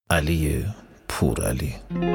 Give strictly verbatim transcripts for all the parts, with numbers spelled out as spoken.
علی پورعلی.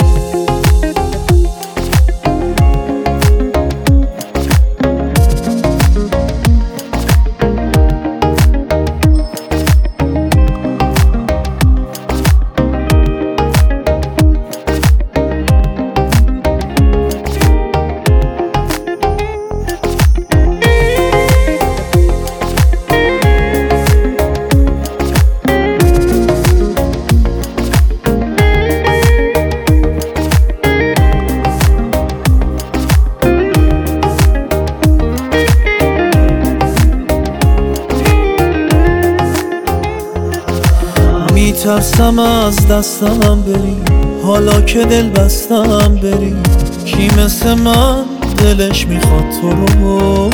میترسم از دستم بری، حالا که دل بستم بری. کی مثل من دلش میخواد تو رو؟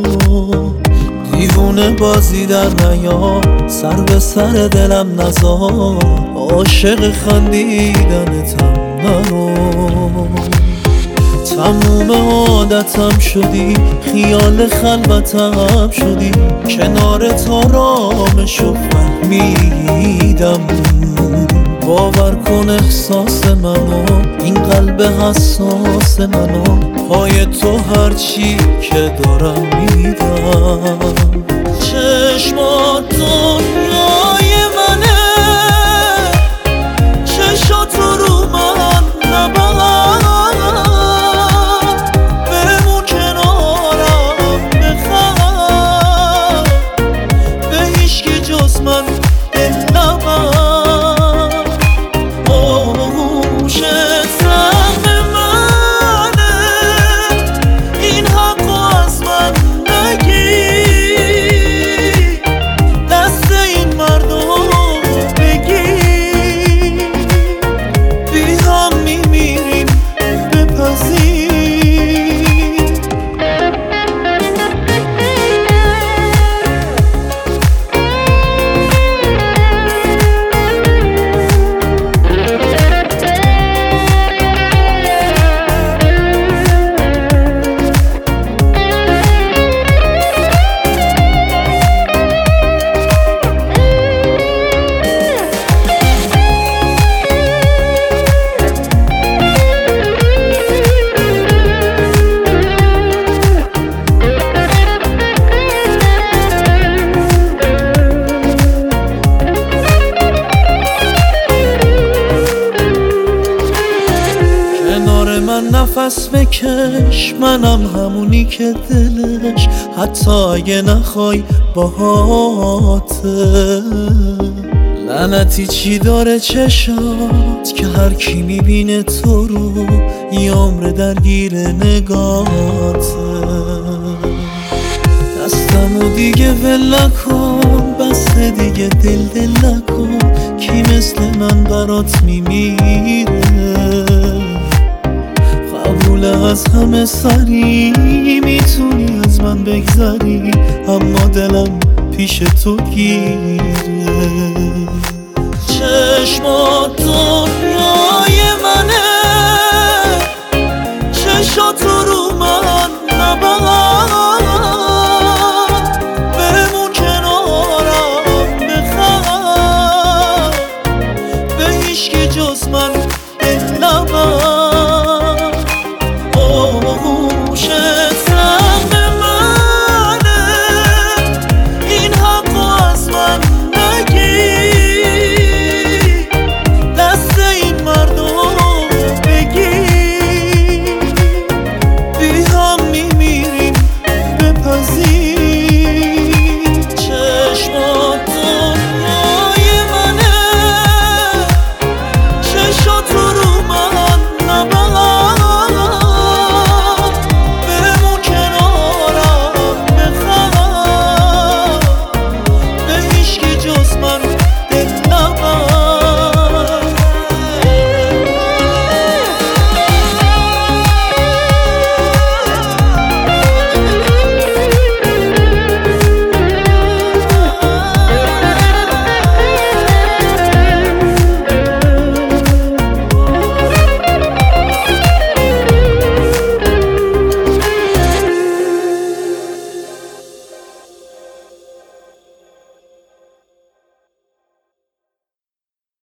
دیوونه بازی در نیار، سر به سر دلم نزار. عاشق خندیدنتم نرو، تموم عادتم شدی، خیال خلوتم شدی. کنارت آرامشو فهمیدم. باور کن احساس منو، این قلب حساس منو. پای تو هرچی که دارم میدم. چشمات دنیای منه، چشات رو من نبند. بمون کنارم بخند، به هیچکی جز من دل نبند. نفس بکش، منم همونی که دلش حتی اگه نخوای باهاته. لعنتی چی داره چشات که هر کی میبینه تو رو یه عمر درگیر نگاته. دستمو دیگه ول نکن، بس دیگه دل دل نکن. کی مثل من برات میمیره؟ قبول از همه سری، میتونی از من بگذری، اما دلم پیش تو گیره. چشمات دنیای منه، چشات رو من نبند. بمون کنارم بخند، به هیچکی جز من